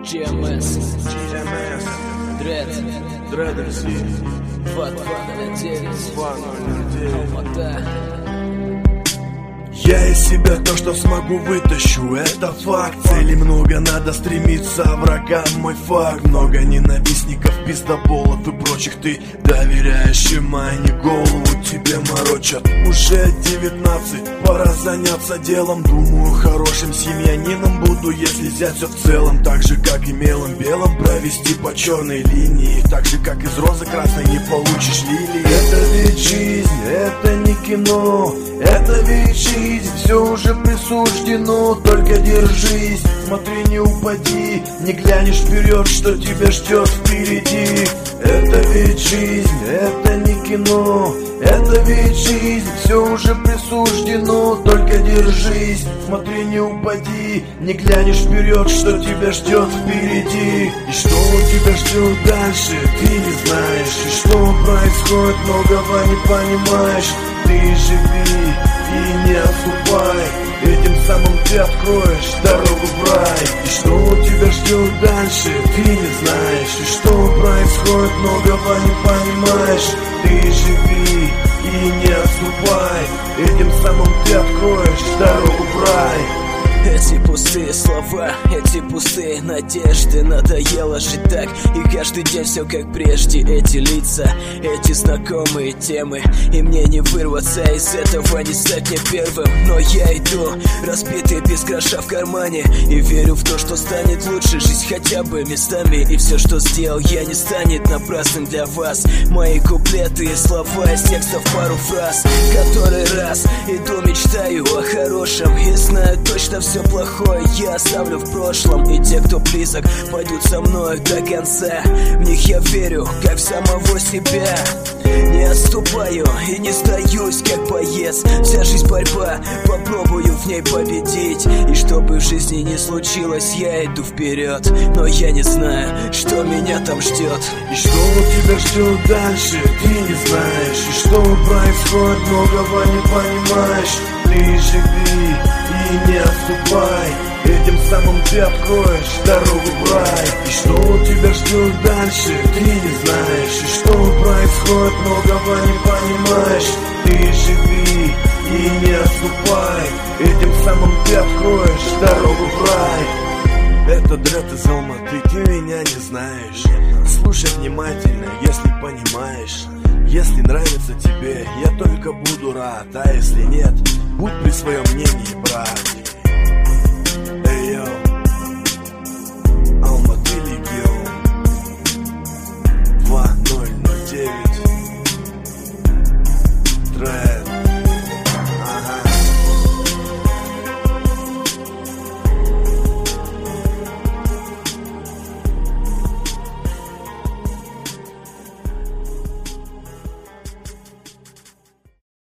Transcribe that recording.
GMS, Дредерси, 2209, Алмата. Я из себя то, что смогу, вытащу, это факт. Целей много, надо стремиться, врагам мой факт. Много ненавистников, пиздоболов и прочих. Ты доверяешь им, а они голову тебе морочат. Уже 19, пора заняться делом. Думаю, хорошим семьянином буду, если взять все в целом. Так же, как и мелом белым провести по черной линии. Так же, как из розы красной не получишь лилии. Это ведь жизнь, это не кино. Это ведь жизнь, все уже присуждено. Только держись, смотри, не упади. Не глянешь вперед, что тебя ждет впереди. Это ведь жизнь, это не кино. Это ведь жизнь, все уже присуждено. Только держись, смотри, не упади. Не глянешь вперед, что тебя ждет впереди. И что у тебя ждет дальше, ты не знаешь. И что происходит, многого не понимаешь. Ты живи и не отступай, этим самым ты откроешь дорогу в рай. И что у тебя ждет дальше, ты не знаешь. И что происходит, многого не понимаешь. Ты живи и не отступай, этим самым ты откроешь дорогу в рай. Эти пустые слова, эти пустые надежды. Надоело жить так, и каждый день все как прежде. Эти лица, эти знакомые темы. И мне не вырваться из этого, не стать мне первым. Но я иду, разбитый без гроша в кармане, и верю в то, что станет лучше. Жизнь хотя бы местами, и все, что сделал я, не станет напрасным для вас. Мои куплеты и слова из текстов, пару фраз. Который раз иду, мечтаю о хорошем, и знаю точно все плохое я оставлю в прошлом. И те, кто близок, пойдут со мной до конца. В них я верю, как в самого себя. Не отступаю и не сдаюсь, как боец. Вся жизнь борьба, попробую в ней победить. И что бы в жизни ни случилось, я иду вперед. Но я не знаю, что меня там ждет. И что у тебя ждет дальше, ты не знаешь. И что происходит, многого не понимаешь. Ты живи и не отступай, этим самым ты откроешь дорогу в рай. И что у тебя ждет дальше, ты не знаешь. И что происходит, многого не понимаешь. Ты живи и не отступай, этим самым ты откроешь дорогу в рай. Это Дред из Алматы, ты меня не знаешь. Слушай внимательно, если понимаешь. Если нравится тебе, я только буду рад. А если нет, будь при своем мнении, брат.